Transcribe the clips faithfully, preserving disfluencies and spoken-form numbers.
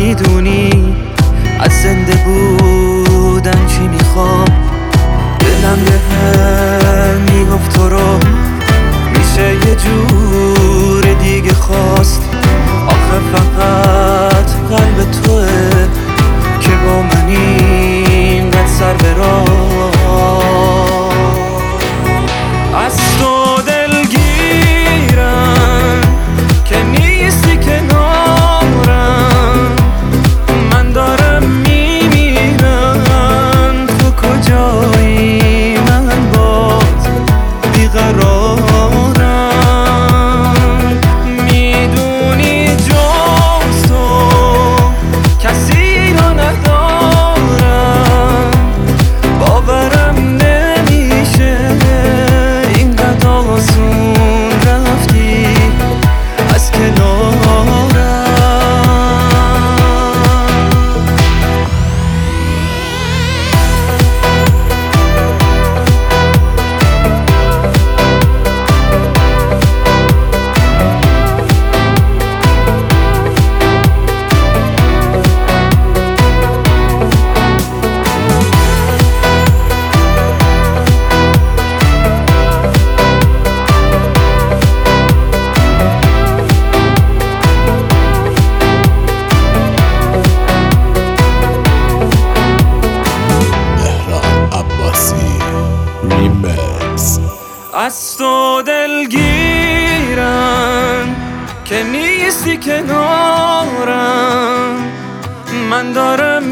میدونی از زنده بودن چی میخوام. دلم به هم میگفت تو رو میشه یه جور دیگه خواست. آخه فقط قلب توه که با من اینقدر سر به راه. از تو دلگیرم که نیستی کنارم، من دارم میمیرم. تو کجایی من باز بیقرارم. میدونی جز تو کسی رو ندارم. باورم نمیشه اینقدر آسون رفتی از کنارم. از تو دلگیرم که نیستی کنارم، من دارم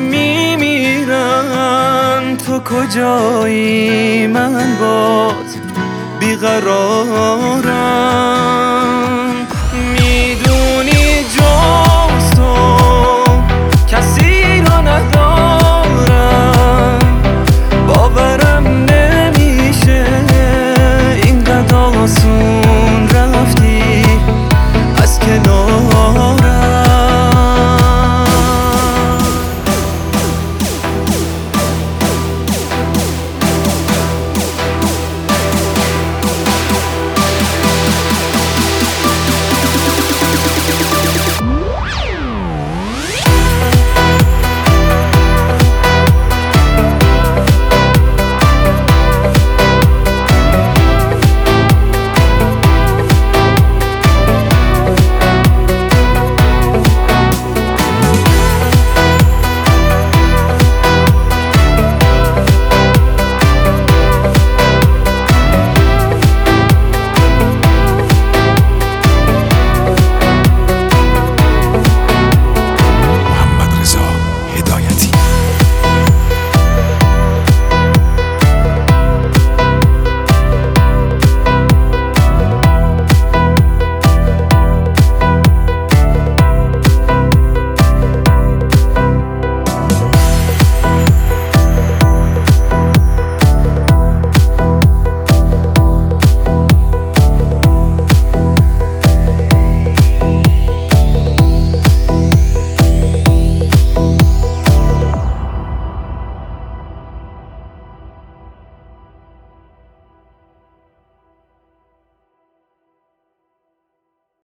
میمیرم. تو کجایی من باز بیقرارم.